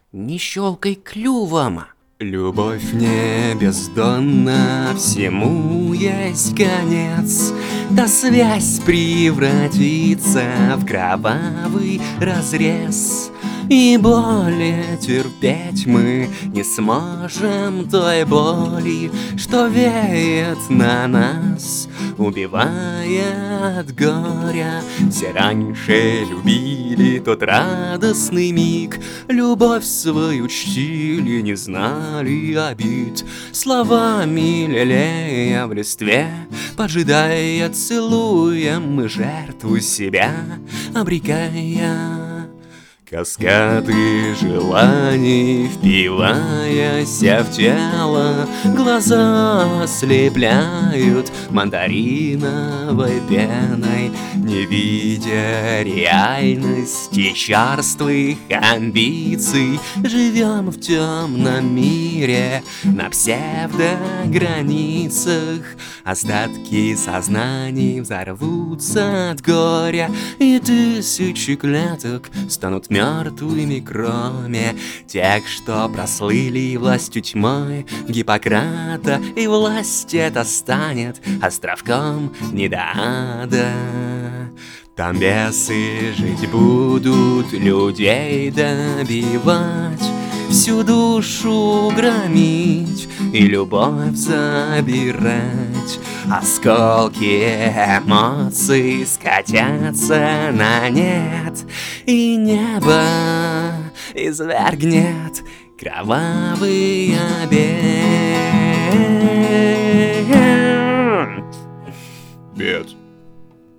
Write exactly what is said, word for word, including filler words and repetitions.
Не щелкай клювом. Любовь не бездонна, всему есть конец. Та связь превратится в кровавый разрез, и более терпеть мы не сможем той боли, что веет на нас, убивая от горя. Все раньше любили тот радостный миг, любовь свою чтили, не знали обид. Словами лелея в листве, поджидая, целуем мы жертву себя, обрекая. Каскады желаний, впиваясь в тело, глаза ослепляют мандариновой пеной, не видя реальности черствых амбиций. Живем в темном мире на псевдограницах, остатки сознаний взорвутся от горя, и тысячи клеток станут мертвыми, кроме тех, что прослыли властью тьмы Гиппократа. И власть эта станет островком не до ада. Там бесы жить будут, людей добивать, всю душу громить и любовь забирать. Осколки эмоций скатятся на нет, и небо извергнет кровавый обед. Бед.